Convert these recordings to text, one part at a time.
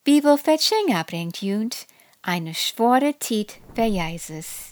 Bibelfetching bringt junt eine schwere Tijd für Jesus.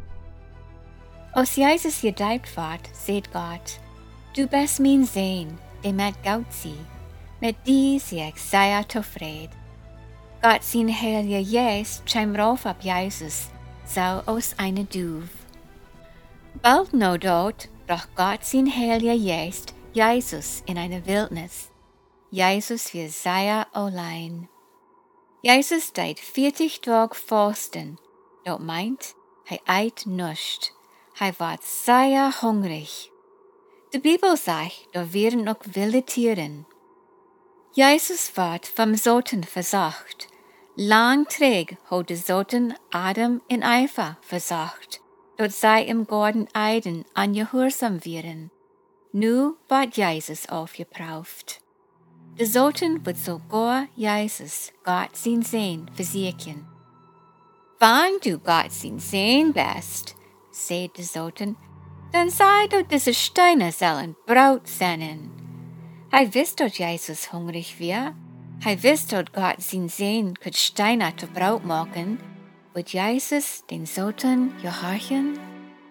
Als Jesus gedeibt ward, seht Gott, du bist mein Sehn, der mit Gott sie, mit dies ich sei tevreden. Gott sein Heilige Geist scheimt rauf ab Jesus, so aus einer Duve. Bald no dort brach Gott sein Heiliger Geist Jesus in eine Wildnis. Jesus für sei allein. Jesus deit 40 Tage fasten. Dort meint, eit nuscht. Ward sehr hungrig. Die Bibel sagt, da wären auch wilde Tieren. Jesus ward vom Soten versagt. Lang träg hat der Soten Adam in Eva versagt. Dort sei im Garten Eden ungehorsam wären. Nu ward Jesus aufgeprauft. Der Soten wird sogar Jesus Gott sein Sehn versichern. Wann du Gott sein Sehn bist, sagt der Soten, dann sei dort diese Steine sollen Brot sein. Wisst dort Jesus hungrig wär. Wisst dort Gott sein Sehn könnt Steine zu Brot machen. Wird Jesus den Soten gehorchen?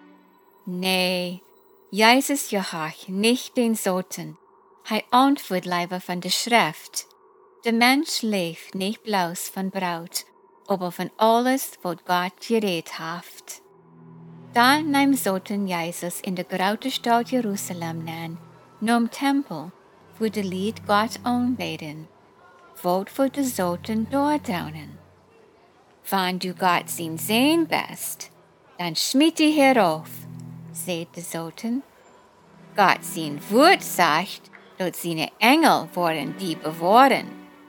Nee, Jesus gehorcht nicht den Soten. Antwortet lieber von der Schrift. Der Mensch lebt nicht bloß von Brot, aber von alles, was Gott geredet hat. Dann nahm Soten Jesus in der großen Stadt Jerusalem nein, zum Tempel, wo die Lied Gott anbeten. Wot für die Soten dort draunen. Wenn du Gott sein Sehn bist, dann schmied dich herauf, sagt der Soten. Gott sein Wort sagt, dort seine Engel wollen die bewahren.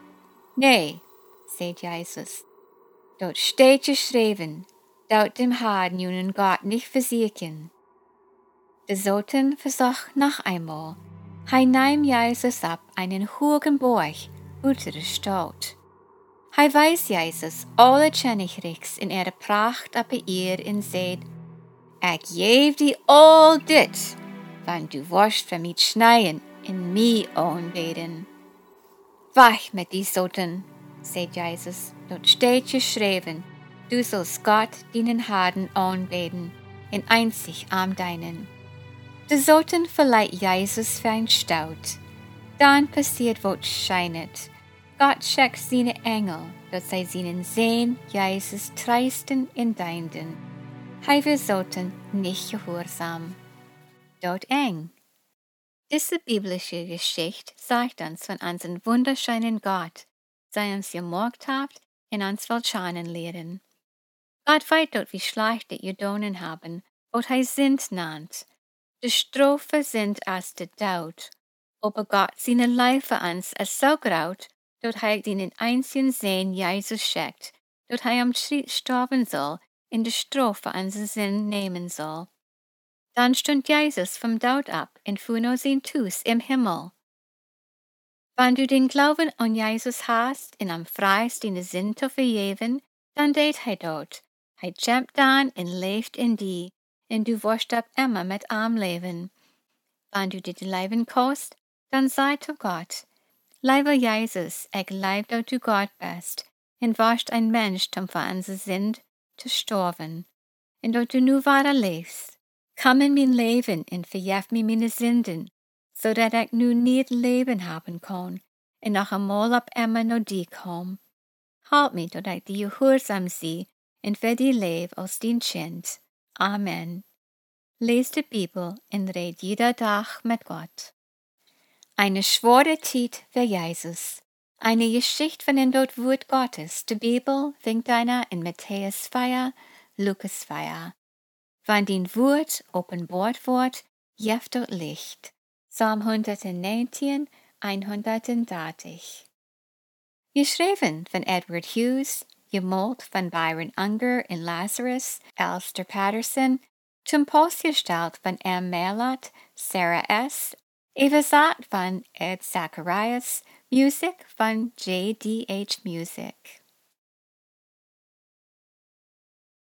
Nee, sagt Jesus, dort steht geschrieben, dort dem Herrn jungen Gott nicht versichern. Der Soten versucht noch einmal. Nahm Jesus ab einen hohen Berg unter der Stadt. Weiß Jesus alle Königreichs in ihrer Pracht ab ihr und sagt, ich geb dir all dit, wenn du wirst für mich schneien in mich anbeten. Wach mit die Soten, sagt Jesus, dort steht geschrieben, du sollst Gott deinen Herrn anbeten, in einzig am deinen. Der Soten verleiht Jesus für ein Staud. Dann passiert, was scheinet. Gott schickt seine Engel, dass sie seinen Sehn Jesus treisten in deinden. Wir sollten nicht gehorsam. Dort eng. Diese biblische Geschichte sagt uns von unserem wunderschönen Gott, der uns gemacht hat und uns will schauen lehren. Gott weiß dort, wie schlecht die Judonen haben, was sind nannt. Die Strophe sind als der Tod, aber Gott seine Liebe für uns ist so groß, dass den einzigen Sehn Jesus schickt, dass am sterben soll, in der Strophe unseren Sinn nehmen soll. Dann stund Jesus vom Tod ab und fuhr nur sein Fuß im Himmel. Wenn du den Glauben an Jesus hast und am freist deine Sinn zu vergeben, dann tät dort. Kämpft dann und lebt in dir, und du wirst ab immer mit ihm leben. Wenn du dit Leben kost, dann sei zu Gott. Lieber Jesus, ich leib, dass du Gott bist, und warst ein Mensch, zum für unsere Sünd zu sterben, und dass du nu weiter lebst. Komm in mein Leben und vergib mir meine Sünden, so dass ich nu nicht Leben haben kann, und noch einmal ab immer nur die komm. Halt mich, dass ich dir gehorsam sei, und für die lebe als dein Kind. Amen. Lest die Bibel und red jeder Tag mit Gott. Eine schwere Zeit für Jesus. Eine Geschichte von dem Wort Gottes. Die Bibel fängt einer in Matthäus 4, Lukas 4. Wenn dein Wort offenbart wird, gibt dort Licht. Psalm 119, 130. Geschrieben von Edward Hughes, gemalt von Byron Unger in Lazarus, Alistair Patterson, zum Post gestellt von M. Melot, Sarah S., Übersetzt von Ed Zacharias, Musik von J.D.H. Music.